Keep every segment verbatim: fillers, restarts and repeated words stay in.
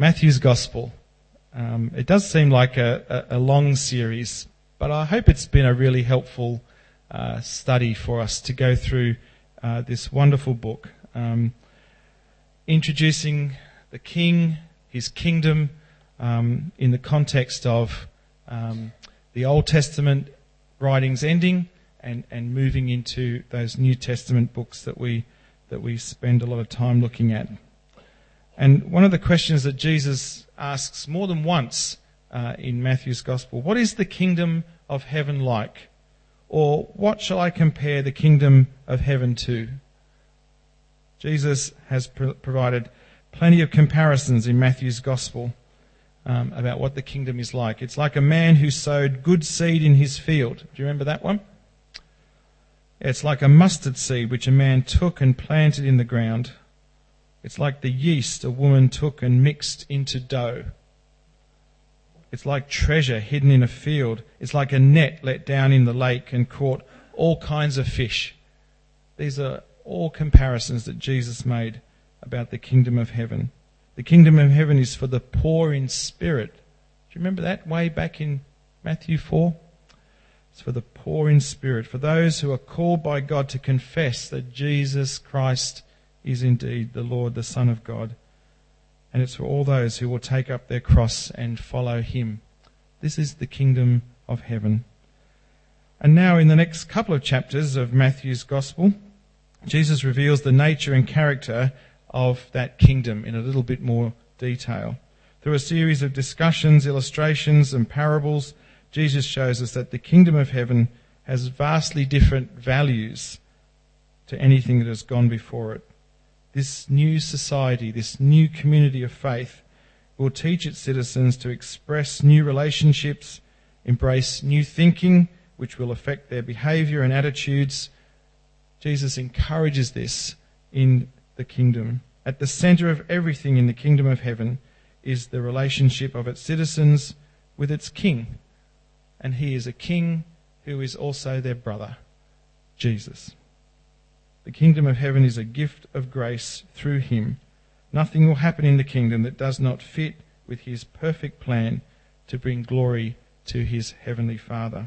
Matthew's Gospel. Um, it does seem like a, a, a long series, but I hope it's been a really helpful uh, study for us to go through uh, this wonderful book, um, introducing the King, his kingdom, um, in the context of um, the Old Testament writings ending and, and moving into those New Testament books that we that we spend a lot of time looking at. And one of the questions that Jesus asks more than once uh, in Matthew's Gospel, what is the kingdom of heaven like? Or what shall I compare the kingdom of heaven to? Jesus has pro- provided plenty of comparisons in Matthew's Gospel um, about what the kingdom is like. It's like a man who sowed good seed in his field. Do you remember that one? It's like a mustard seed which a man took and planted in the ground. It's like the yeast a woman took and mixed into dough. It's like treasure hidden in a field. It's like a net let down in the lake and caught all kinds of fish. These are all comparisons that Jesus made about the kingdom of heaven. The kingdom of heaven is for the poor in spirit. Do you remember that way back in Matthew four? It's for the poor in spirit, for those who are called by God to confess that Jesus Christ is indeed the Lord, the Son of God. And it's for all those who will take up their cross and follow him. This is the kingdom of heaven. And now in the next couple of chapters of Matthew's Gospel, Jesus reveals the nature and character of that kingdom in a little bit more detail. Through a series of discussions, illustrations and parables, Jesus shows us that the kingdom of heaven has vastly different values to anything that has gone before it. This new society, this new community of faith, will teach its citizens to express new relationships, embrace new thinking, which will affect their behaviour and attitudes. Jesus encourages this in the kingdom. At the centre of everything in the kingdom of heaven is the relationship of its citizens with its king. And he is a king who is also their brother, Jesus. The kingdom of heaven is a gift of grace through him. Nothing will happen in the kingdom that does not fit with his perfect plan to bring glory to his heavenly Father.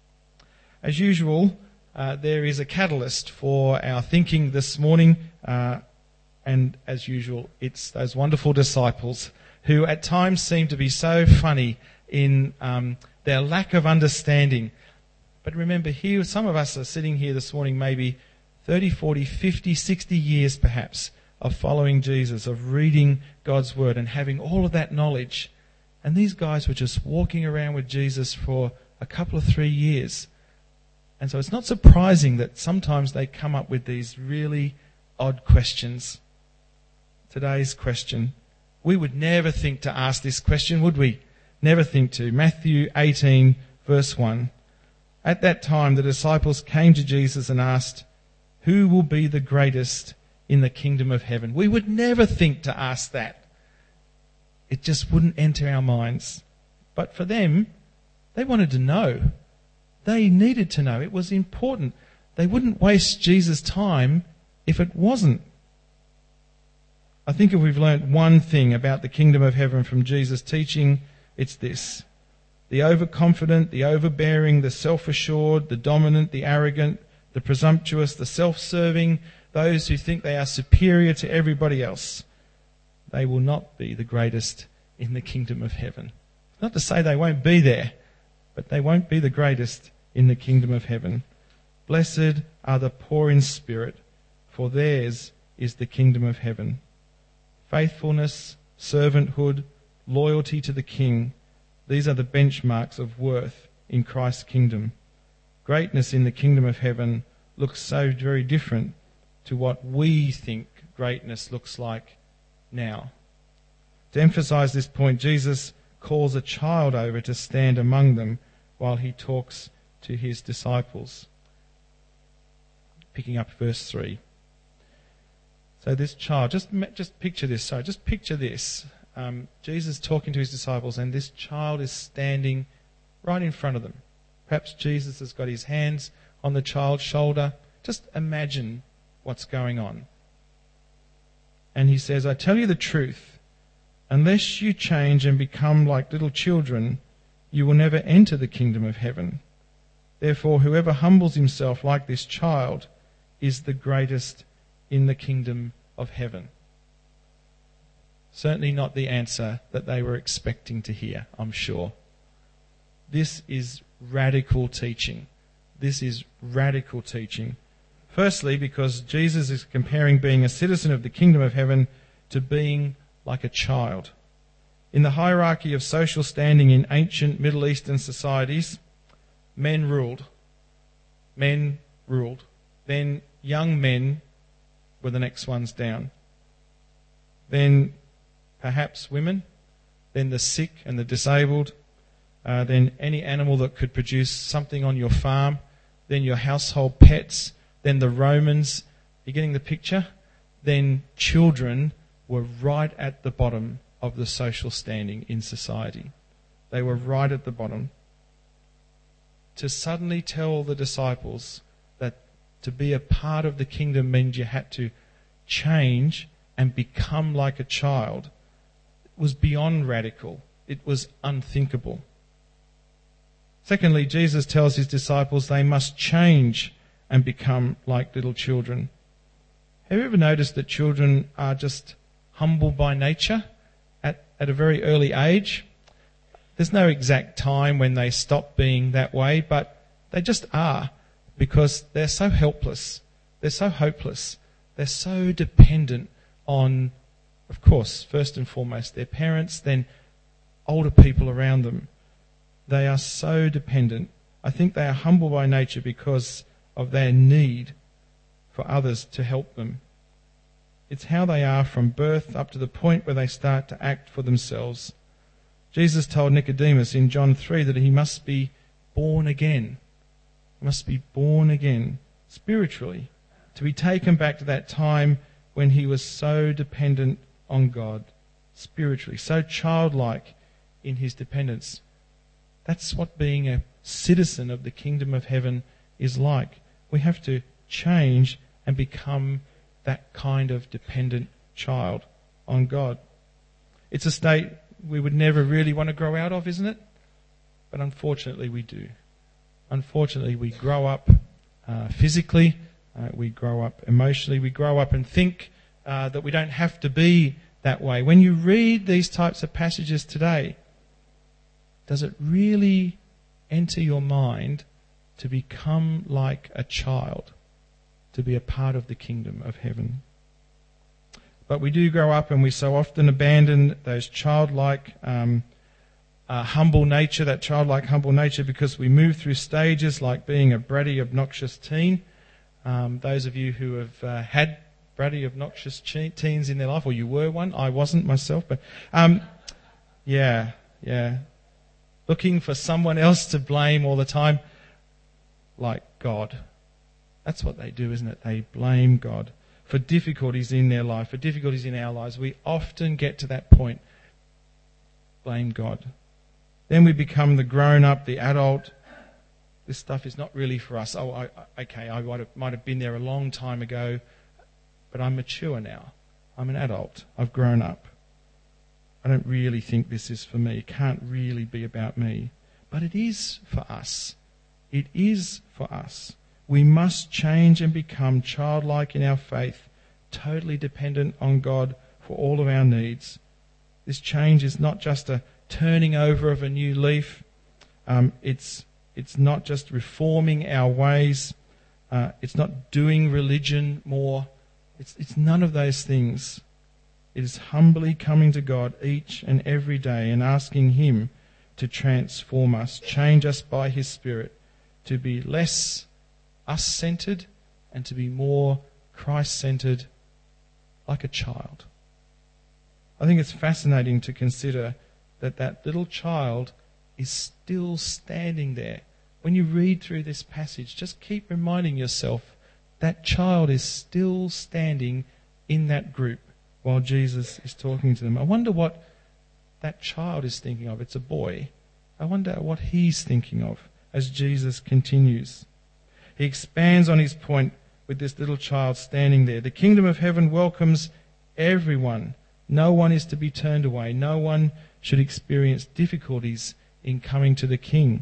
As usual, uh, there is a catalyst for our thinking this morning, uh, and as usual, it's those wonderful disciples who at times seem to be so funny in um, their lack of understanding. But remember, here, some of us are sitting here this morning maybe thirty, forty, fifty, sixty years perhaps of following Jesus, of reading God's word and having all of that knowledge. And these guys were just walking around with Jesus for a couple of three years. And so it's not surprising that sometimes they come up with these really odd questions. Today's question. We would never think to ask this question, would we? Never think to. Matthew eighteen, verse one. At that time the disciples came to Jesus and asked, who will be the greatest in the kingdom of heaven? We would never think to ask that. It just wouldn't enter our minds. But for them, they wanted to know. They needed to know. It was important. They wouldn't waste Jesus' time if it wasn't. I think if we've learnt one thing about the kingdom of heaven from Jesus' teaching, it's this. The overconfident, the overbearing, the self-assured, the dominant, the arrogant, the presumptuous, the self-serving, those who think they are superior to everybody else, they will not be the greatest in the kingdom of heaven. Not to say they won't be there, but they won't be the greatest in the kingdom of heaven. Blessed are the poor in spirit, for theirs is the kingdom of heaven. Faithfulness, servanthood, loyalty to the king, these are the benchmarks of worth in Christ's kingdom. Greatness in the kingdom of heaven looks so very different to what we think greatness looks like now. To emphasize this point, Jesus calls a child over to stand among them while he talks to his disciples. Picking up verse three. So this child, just just picture this. Sorry, just picture this. Um, Jesus talking to his disciples, and this child is standing right in front of them. Perhaps Jesus has got his hands on the child's shoulder. Just imagine what's going on. And he says, I tell you the truth, Unless you change and become like little children, you will never enter the kingdom of heaven. Therefore, whoever humbles himself like this child is the greatest in the kingdom of heaven. Certainly not the answer that they were expecting to hear, I'm sure. This is radical teaching. This is radical teaching. Firstly, because Jesus is comparing being a citizen of the kingdom of heaven to being like a child. In the hierarchy of social standing in ancient Middle Eastern societies, men ruled. Men ruled. Then young men were the next ones down. Then perhaps women. Then the sick and the disabled. Uh, then any animal that could produce something on your farm. Then your household pets. Then the Romans. You're getting the picture? Then children were right at the bottom of the social standing in society. They were right at the bottom. To suddenly tell the disciples that to be a part of the kingdom means you had to change and become like a child was beyond radical. It was unthinkable. Secondly, Jesus tells his disciples they must change and become like little children. Have you ever noticed that children are just humble by nature at, at a very early age? There's no exact time when they stop being that way, but they just are, because they're so helpless, they're so hopeless, they're so dependent on, of course, first and foremost, their parents, then older people around them. They are so dependent. I think they are humble by nature because of their need for others to help them. It's how they are from birth up to the point where they start to act for themselves. Jesus told Nicodemus in John three that he must be born again. He must be born again spiritually, to be taken back to that time when he was so dependent on God spiritually, so childlike in his dependence. That's what being a citizen of the kingdom of heaven is like. We have to change and become that kind of dependent child on God. It's a state we would never really want to grow out of, isn't it? But unfortunately we do. Unfortunately we grow up uh, physically, uh, we grow up emotionally, we grow up and think uh, that we don't have to be that way. When you read these types of passages today, does it really enter your mind to become like a child, to be a part of the kingdom of heaven? But we do grow up and we so often abandon those childlike, um, uh, humble nature, that childlike, humble nature, because we move through stages like being a bratty, obnoxious teen. Um, those of you who have uh, had bratty, obnoxious teens in their life, or you were one, I wasn't myself, but um, yeah, yeah. Looking for someone else to blame all the time, like God. That's what they do, isn't it? They blame God for difficulties in their life, for difficulties in our lives. We often get to that point. Blame God. Then we become the grown-up, the adult. This stuff is not really for us. Oh, I, okay, I might have, might have been there a long time ago, but I'm mature now. I'm an adult. I've grown up. I don't really think this is for me. It can't really be about me. But it is for us. It is for us. We must change and become childlike in our faith, totally dependent on God for all of our needs. This change is not just a turning over of a new leaf. Um, it's it's not just reforming our ways. Uh, it's not doing religion more. It's it's none of those things. It is humbly coming to God each and every day and asking Him to transform us, change us by His Spirit, to be less us-centered and to be more Christ-centered, like a child. I think it's fascinating to consider that that little child is still standing there. When you read through this passage, just keep reminding yourself that child is still standing in that group while Jesus is talking to them. I wonder what that child is thinking of. It's a boy. I wonder what he's thinking of as Jesus continues. He expands on his point with this little child standing there. The kingdom of heaven welcomes everyone No one is to be turned away. No one should experience difficulties in coming to the King.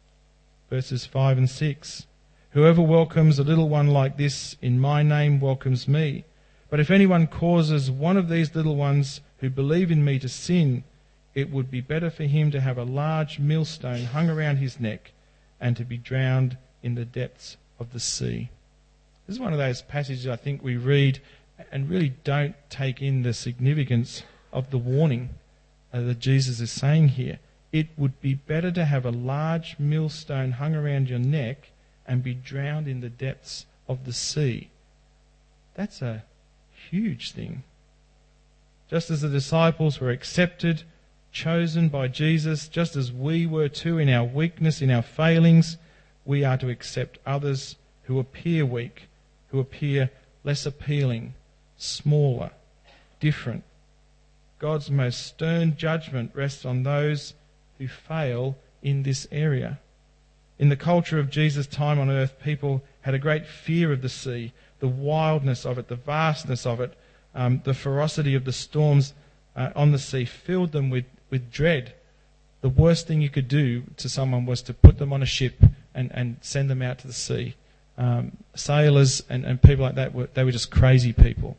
Verses five and six. Whoever welcomes a little one like this in my name welcomes me. But if anyone causes one of these little ones who believe in me to sin, it would be better for him to have a large millstone hung around his neck and to be drowned in the depths of the sea. This is one of those passages I think we read and really don't take in the significance of the warning uh, that Jesus is saying here. It would be better to have a large millstone hung around your neck and be drowned in the depths of the sea. That's a huge thing. Just as the disciples were accepted, chosen by Jesus, just as we were too in our weakness, in our failings, we are to accept others who appear weak, who appear less appealing, smaller, different. God's most stern judgment rests on those who fail in this area. In the culture of Jesus' time on earth, people had a great fear of the sea, the wildness of it, the vastness of it, um, the ferocity of the storms uh, on the sea filled them with, with dread. The worst thing you could do to someone was to put them on a ship and, and send them out to the sea. Um, sailors and, and people like that, were, they were just crazy people.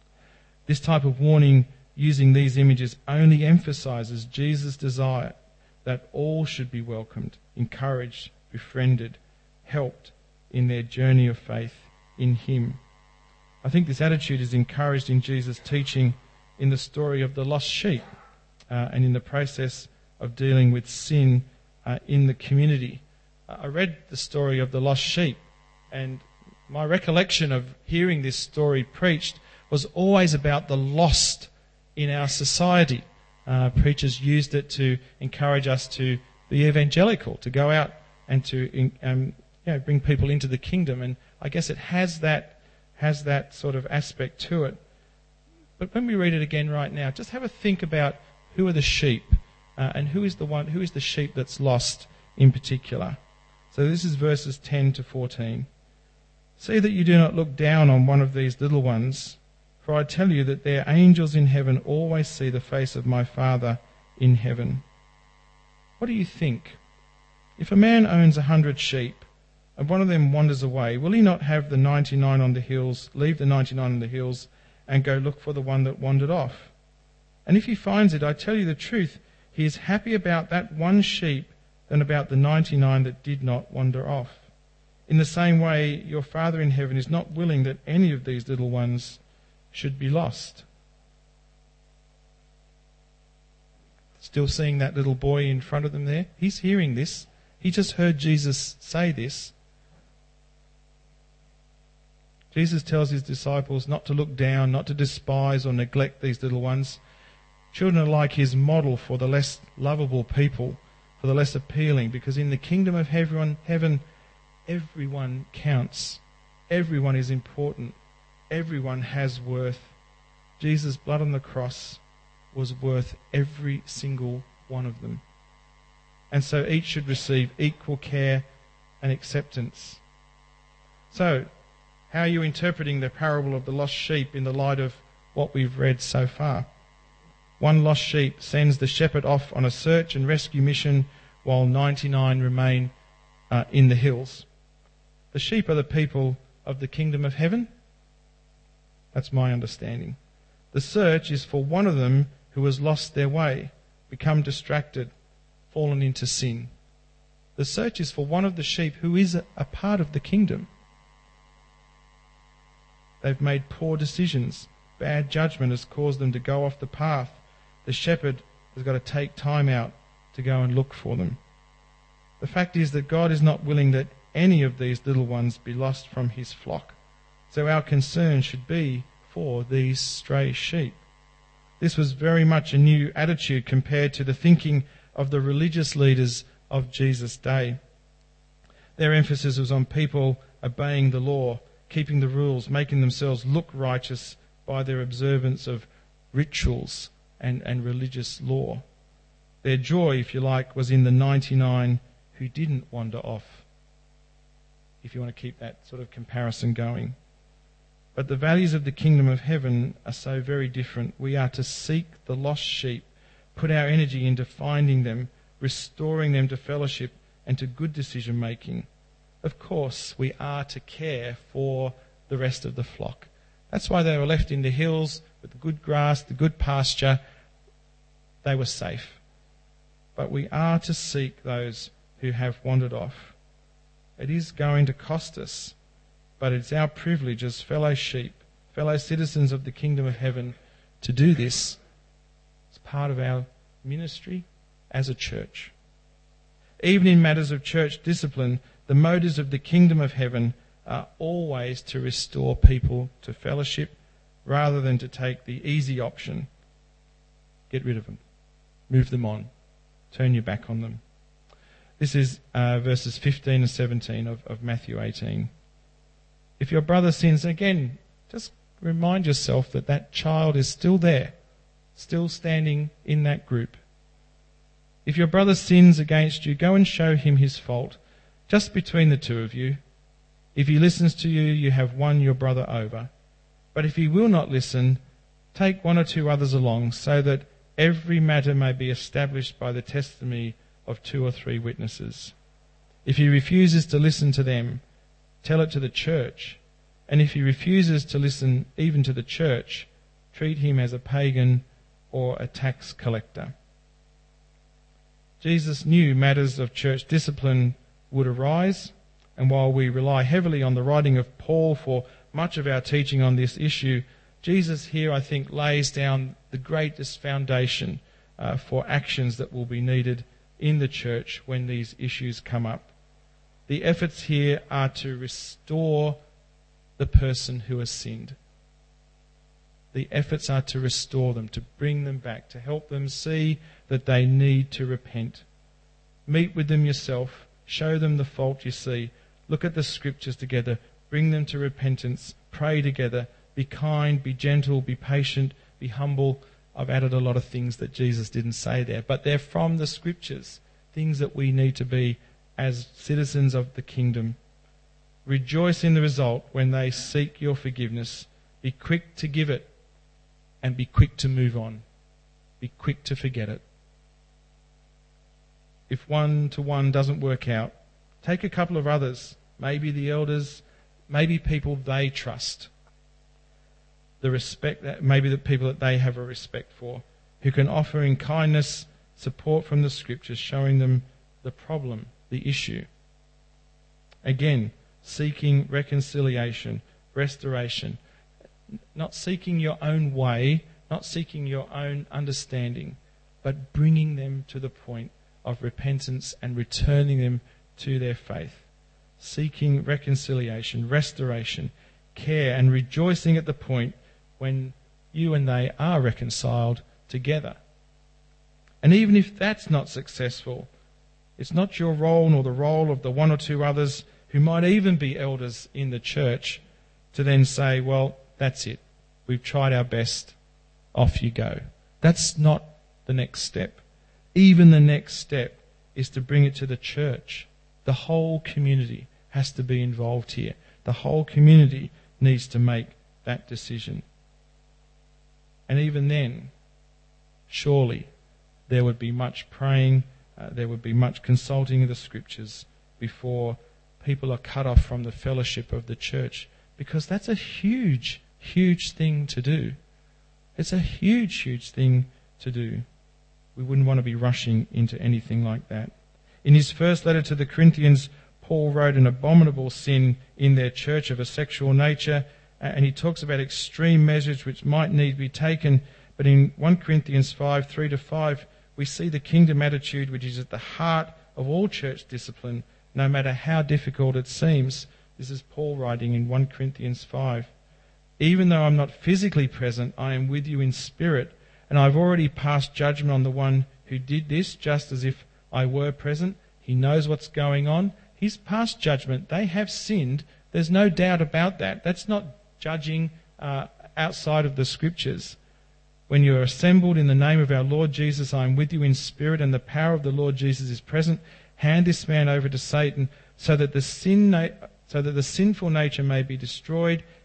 This type of warning using these images only emphasises Jesus' desire that all should be welcomed, encouraged, befriended, helped in their journey of faith in him. I think this attitude is encouraged in Jesus' teaching in the story of the lost sheep uh, and in the process of dealing with sin uh, in the community. Uh, I read the story of the lost sheep, and my recollection of hearing this story preached was always about the lost in our society. Uh, preachers used it to encourage us to be evangelical, to go out and to um, you know, bring people into the kingdom. And I guess it has that has that sort of aspect to it. But when we read it again right now, just have a think about who are the sheep uh, and who is the one, who is the sheep that's lost in particular. So this is verses ten to fourteen. See that you do not look down on one of these little ones, for I tell you that their angels in heaven always see the face of my Father in heaven. What do you think? If a man owns a hundred sheep, and one of them wanders away, will he not have the ninety-nine on the hills, leave the ninety-nine on the hills, and go look for the one that wandered off? And if he finds it, I tell you the truth, he is happy about that one sheep than about the ninety-nine that did not wander off. In the same way, your Father in heaven is not willing that any of these little ones should be lost. Still seeing that little boy in front of them there? He's hearing this. He just heard Jesus say this. Jesus tells his disciples not to look down, not to despise or neglect these little ones. Children are like his model for the less lovable people, for the less appealing, because in the kingdom of heaven, heaven, everyone counts. Everyone is important. Everyone has worth. Jesus' blood on the cross was worth every single one of them. And so each should receive equal care and acceptance. So, how are you interpreting the parable of the lost sheep in the light of what we've read so far? One lost sheep sends the shepherd off on a search and rescue mission while ninety-nine remain uh, in the hills. The sheep are the people of the kingdom of heaven. That's my understanding. The search is for one of them who has lost their way, become distracted, fallen into sin. The search is for one of the sheep who is a, a part of the kingdom. They've made poor decisions. Bad judgment has caused them to go off the path. The shepherd has got to take time out to go and look for them. The fact is that God is not willing that any of these little ones be lost from his flock. So our concern should be for these stray sheep. This was very much a new attitude compared to the thinking of the religious leaders of Jesus' day. Their emphasis was on people obeying the law, keeping the rules, making themselves look righteous by their observance of rituals and, and religious law. Their joy, if you like, was in the ninety-nine who didn't wander off, if you want to keep that sort of comparison going. But the values of the kingdom of heaven are so very different. We are to seek the lost sheep, put our energy into finding them, restoring them to fellowship and to good decision making. Of course, we are to care for the rest of the flock. That's why they were left in the hills with the good grass, the good pasture. They were safe. But we are to seek those who have wandered off. It is going to cost us, but it's our privilege as fellow sheep, fellow citizens of the kingdom of heaven, to do this. It's part of our ministry as a church. Even in matters of church discipline, the motives of the kingdom of heaven are always to restore people to fellowship rather than to take the easy option. Get rid of them. Move them on. Turn your back on them. This is uh, verses fifteen and seventeen of, of Matthew eighteen. If your brother sins, again, just remind yourself that that child is still there, still standing in that group. If your brother sins against you, go and show him his fault, just between the two of you. If he listens to you, you have won your brother over. But if he will not listen, take one or two others along, so that every matter may be established by the testimony of two or three witnesses. If he refuses to listen to them, tell it to the church. And if he refuses to listen even to the church, treat him as a pagan or a tax collector. Jesus knew matters of church discipline would arise, and while we rely heavily on the writing of Paul for much of our teaching on this issue, Jesus here, I think, lays down the greatest foundation uh, for actions that will be needed in the church when these issues come up. The efforts here are to restore the person who has sinned. The efforts are to restore them, to bring them back, to help them see that they need to repent. Meet with them yourself. Show them the fault you see. Look at the scriptures together. Bring them to repentance. Pray together. Be kind, be gentle, be patient, be humble. I've added a lot of things that Jesus didn't say there, but they're from the scriptures, things that we need to be as citizens of the kingdom. Rejoice in the result when they seek your forgiveness. Be quick to give it and be quick to move on. Be quick to forget it. If one-to-one doesn't work out, take a couple of others, maybe the elders, maybe people they trust. The respect that maybe the people that they have a respect for, who can offer in kindness support from the scriptures, showing them the problem, the issue. Again, seeking reconciliation, restoration, not seeking your own way, not seeking your own understanding, but bringing them to the point of repentance and returning them to their faith. Seeking reconciliation, restoration, care, and rejoicing at the point when you and they are reconciled together. And even if that's not successful, it's not your role nor the role of the one or two others who might even be elders in the church to then say, well, that's it. We've tried our best. Off you go. That's not the next step. Even the next step is to bring it to the church. The whole community has to be involved here. The whole community needs to make that decision. And even then, surely there would be much praying, uh, there would be much consulting of the scriptures before people are cut off from the fellowship of the church, because that's a huge, huge thing to do. It's a huge, huge thing to do. We wouldn't want to be rushing into anything like that. In his first letter to the Corinthians, Paul wrote an abominable sin in their church of a sexual nature, and he talks about extreme measures which might need to be taken. But in First Corinthians five, three to five, we see the kingdom attitude which is at the heart of all church discipline, no matter how difficult it seems. This is Paul writing in First Corinthians five. Even though I'm not physically present, I am with you in spirit, and I've already passed judgment on the one who did this, just as if I were present. He knows what's going on. He's passed judgment. They have sinned. There's no doubt about that. That's not judging uh, outside of the scriptures. When you are assembled in the name of our Lord Jesus, I am with you in spirit, and the power of the Lord Jesus is present. Hand this man over to Satan, so that the sin, na- so that the sinful nature may be destroyed,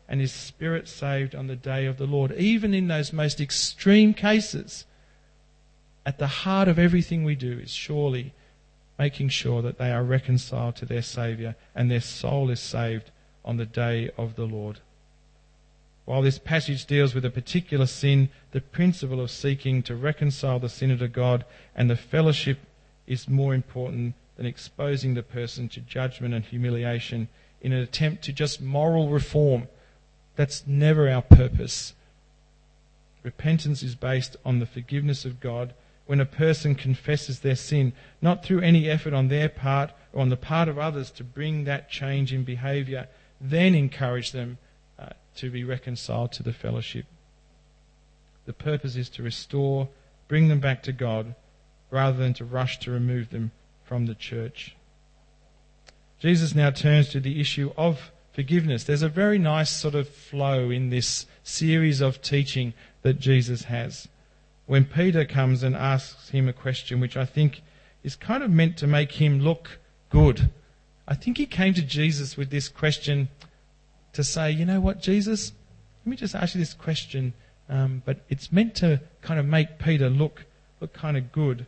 and his spirit saved on the day of the Lord. Even in those most extreme cases, at the heart of everything we do is surely making sure that they are reconciled to their Saviour and their soul is saved on the day of the Lord. While this passage deals with a particular sin, the principle of seeking to reconcile the sinner to God and the fellowship is more important than exposing the person to judgment and humiliation in an attempt to just moral reform. That's never our purpose. Repentance is based on the forgiveness of God when a person confesses their sin, not through any effort on their part or on the part of others to bring that change in behaviour, then encourage them uh, to be reconciled to the fellowship. The purpose is to restore, bring them back to God, rather than to rush to remove them from the church. Jesus now turns to the issue of forgiveness. There's a very nice sort of flow in this series of teaching that Jesus has. When Peter comes and asks him a question, which I think is kind of meant to make him look good. I think he came to Jesus with this question to say, you know what, Jesus, let me just ask you this question, um, but it's meant to kind of make Peter look look kind of good.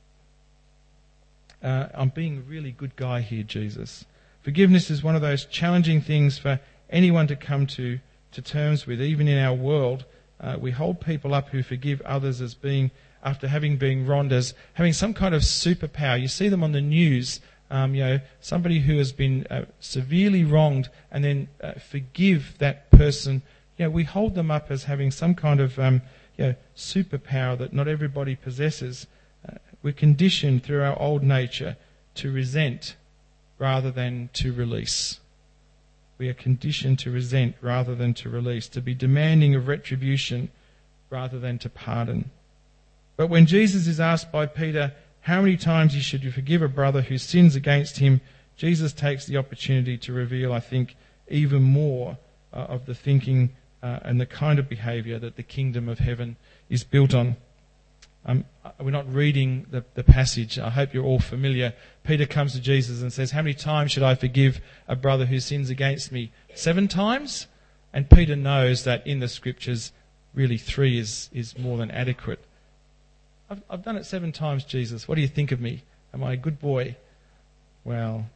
Uh, I'm being a really good guy here, Jesus. Forgiveness is one of those challenging things for anyone to come to, to terms with, even in our world. Uh, we hold people up who forgive others as being, after having been wronged, as having some kind of superpower. You see them on the news, um, you know, somebody who has been uh, severely wronged and then uh, forgive that person. You know, we hold them up as having some kind of, um, you know, superpower that not everybody possesses. Uh, we're conditioned through our old nature to resent rather than to release. We are conditioned to resent rather than to release, to be demanding of retribution rather than to pardon. But when Jesus is asked by Peter how many times he should forgive a brother who sins against him, Jesus takes the opportunity to reveal, I think, even more uh, of the thinking uh, and the kind of behaviour that the kingdom of heaven is built on. Um, we're not reading the, the passage. I hope you're all familiar. Peter comes to Jesus and says, how many times should I forgive a brother who sins against me? Seven times? And Peter knows that in the scriptures, really three is, is more than adequate. I've, I've done it seven times, Jesus. What do you think of me? Am I a good boy? Well,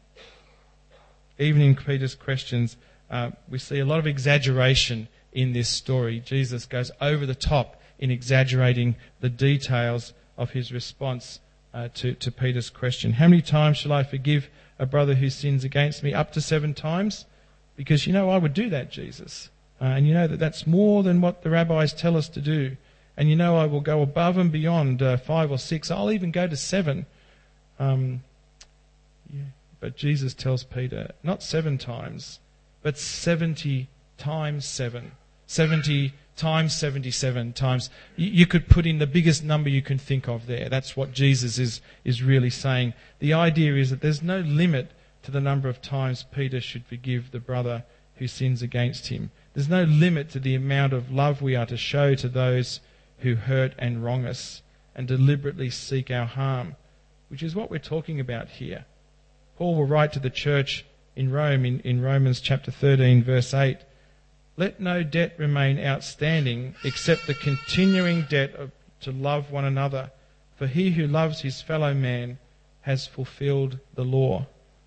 even in Peter's questions, uh, we see a lot of exaggeration in this story. Jesus goes over the top in exaggerating the details of his response uh, to, to Peter's question. How many times shall I forgive a brother who sins against me? Up to seven times? Because, you know, I would do that, Jesus. Uh, and you know that that's more than what the rabbis tell us to do. And you know I will go above and beyond uh, five or six. I'll even go to seven. Um, yeah. But Jesus tells Peter, not seven times, but seventy times seven. Seventy times seventy-seven times. You could put in the biggest number you can think of there. That's what Jesus is, is really saying. The idea is that there's no limit to the number of times Peter should forgive the brother who sins against him. There's no limit to the amount of love we are to show to those who hurt and wrong us and deliberately seek our harm, which is what we're talking about here. Paul will write to the church in Rome in, in Romans chapter thirteen, verse eight, let no debt remain outstanding except the continuing debt of, to love one another, for he who loves his fellow man has fulfilled the law.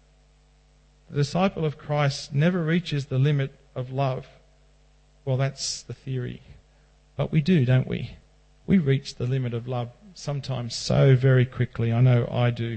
The disciple of Christ never reaches the limit of love. Well, that's the theory. But we do, don't we? We reach the limit of love sometimes so very quickly. I know I do.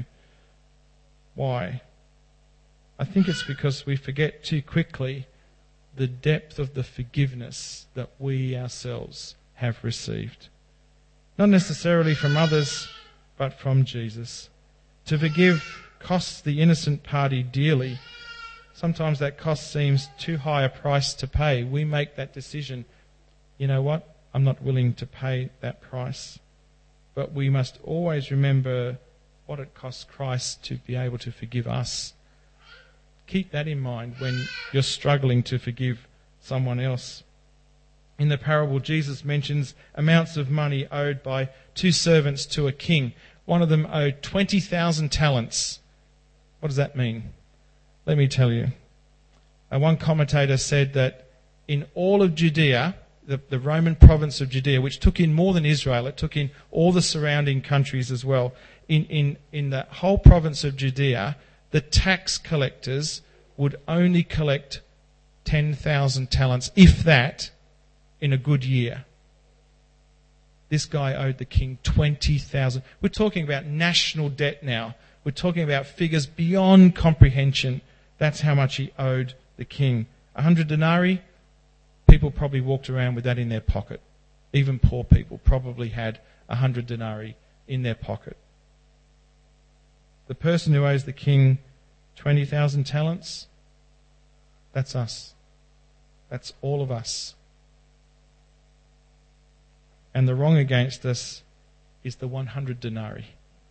Why? I think it's because we forget too quickly the depth of the forgiveness that we ourselves have received. Not necessarily from others, but from Jesus. To forgive costs the innocent party dearly. Sometimes that cost seems too high a price to pay. We make that decision. You know what? I'm not willing to pay that price. But we must always remember what it costs Christ to be able to forgive us. Keep that in mind when you're struggling to forgive someone else. In the parable, Jesus mentions amounts of money owed by two servants to a king. One of them owed twenty thousand talents. What does that mean? Let me tell you. Uh, one commentator said that in all of Judea, the, the Roman province of Judea, which took in more than Israel, it took in all the surrounding countries as well. In, in, in the whole province of Judea, the tax collectors would only collect ten thousand talents, if that, in a good year. This guy owed the king twenty thousand. We're talking about national debt now. We're talking about figures beyond comprehension. That's how much he owed the king. A hundred denarii, people probably walked around with that in their pocket. Even poor people probably had a hundred denarii in their pocket. The person who owes the king twenty thousand talents, that's us. That's all of us. And the wrong against us is the one hundred denarii.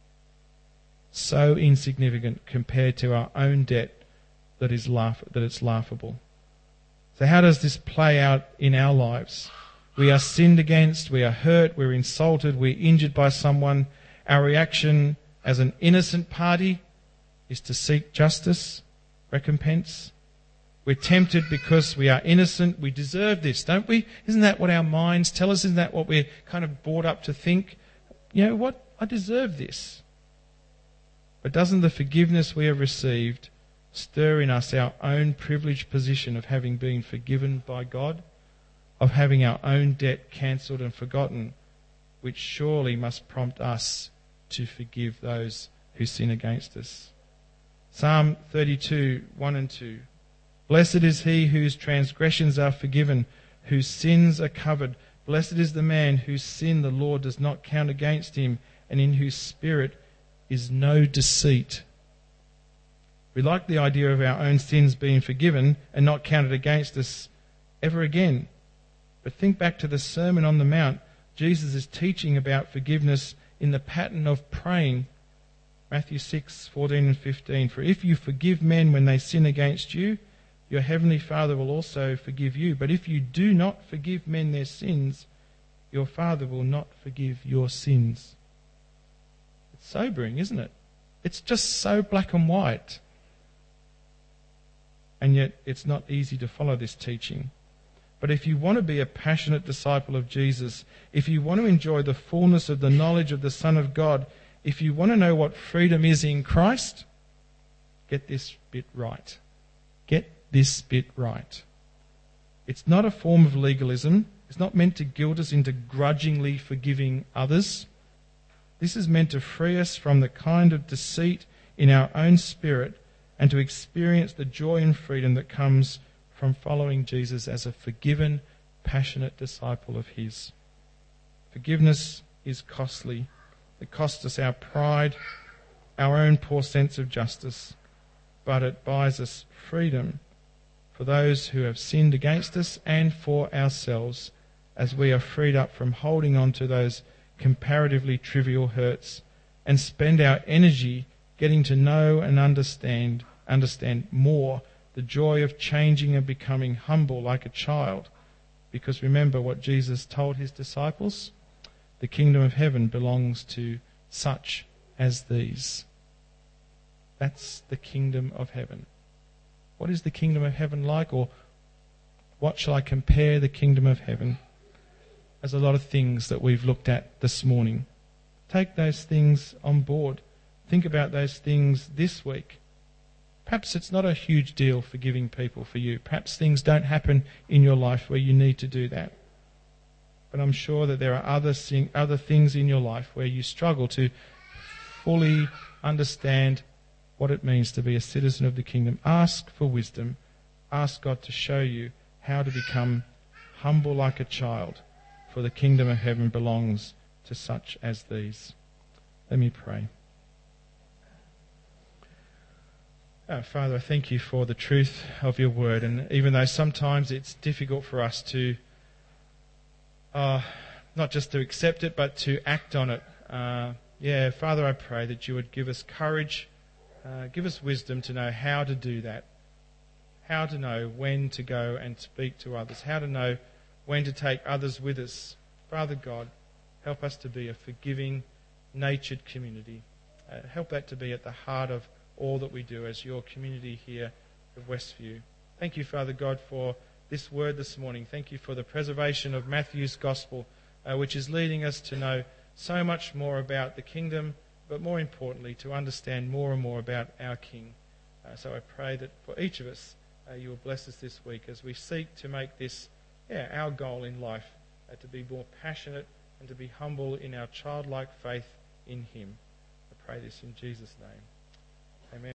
So insignificant compared to our own debt that is laugh- that it's laughable. So how does this play out in our lives? We are sinned against, we are hurt, we're insulted, we're injured by someone. Our reaction as an innocent party is to seek justice, recompense. We're tempted because we are innocent. We deserve this, don't we? Isn't that what our minds tell us? Isn't that what we're kind of brought up to think? You know what? I deserve this. But doesn't the forgiveness we have received stir in us our own privileged position of having been forgiven by God, of having our own debt cancelled and forgotten, which surely must prompt us to forgive those who sin against us? Psalm thirty-two, one and two. Blessed is he whose transgressions are forgiven, whose sins are covered. Blessed is the man whose sin the Lord does not count against him, and in whose spirit is no deceit. We like the idea of our own sins being forgiven and not counted against us ever again. But think back to the Sermon on the Mount. Jesus is teaching about forgiveness in the pattern of praying. Matthew six, fourteen and fifteen. For if you forgive men when they sin against you, your heavenly Father will also forgive you. But if you do not forgive men their sins, your Father will not forgive your sins. It's sobering, isn't it? It's just so black and white. And yet it's not easy to follow this teaching. But if you want to be a passionate disciple of Jesus, if you want to enjoy the fullness of the knowledge of the Son of God, if you want to know what freedom is in Christ, get this bit right. Get this bit right. It's not a form of legalism. It's not meant to guilt us into grudgingly forgiving others. This is meant to free us from the kind of deceit in our own spirit and to experience the joy and freedom that comes from following Jesus as a forgiven, passionate disciple of his. Forgiveness is costly. It costs us our pride, our own poor sense of justice, but it buys us freedom for those who have sinned against us and for ourselves, as we are freed up from holding on to those comparatively trivial hurts and spend our energy getting to know and understand, understand more the joy of changing and becoming humble like a child. Because remember what Jesus told his disciples? The kingdom of heaven belongs to such as these. That's the kingdom of heaven. What is the kingdom of heaven like? Or what shall I compare the kingdom of heaven? There's a lot of things that we've looked at this morning. Take those things on board. Think about those things this week. Perhaps it's not a huge deal forgiving people for you. Perhaps things don't happen in your life where you need to do that. But I'm sure that there are other thing, other things in your life where you struggle to fully understand what it means to be a citizen of the kingdom. Ask for wisdom. Ask God to show you how to become humble like a child, for the kingdom of heaven belongs to such as these. Let me pray. Oh, Father, I thank you for the truth of your word, and even though sometimes it's difficult for us to uh, not just to accept it, but to act on it. Uh, yeah, Father, I pray that you would give us courage, uh, give us wisdom to know how to do that, how to know when to go and speak to others, how to know when to take others with us. Father God, help us to be a forgiving, natured community. Uh, help that to be at the heart of all that we do as your community here at Westview. Thank you, Father God, for this word this morning. Thank you for the preservation of Matthew's Gospel, uh, which is leading us to know so much more about the kingdom, but more importantly, to understand more and more about our King. Uh, so I pray that for each of us, uh, you will bless us this week as we seek to make this yeah, our goal in life, uh, to be more passionate and to be humble in our childlike faith in him. I pray this in Jesus' name.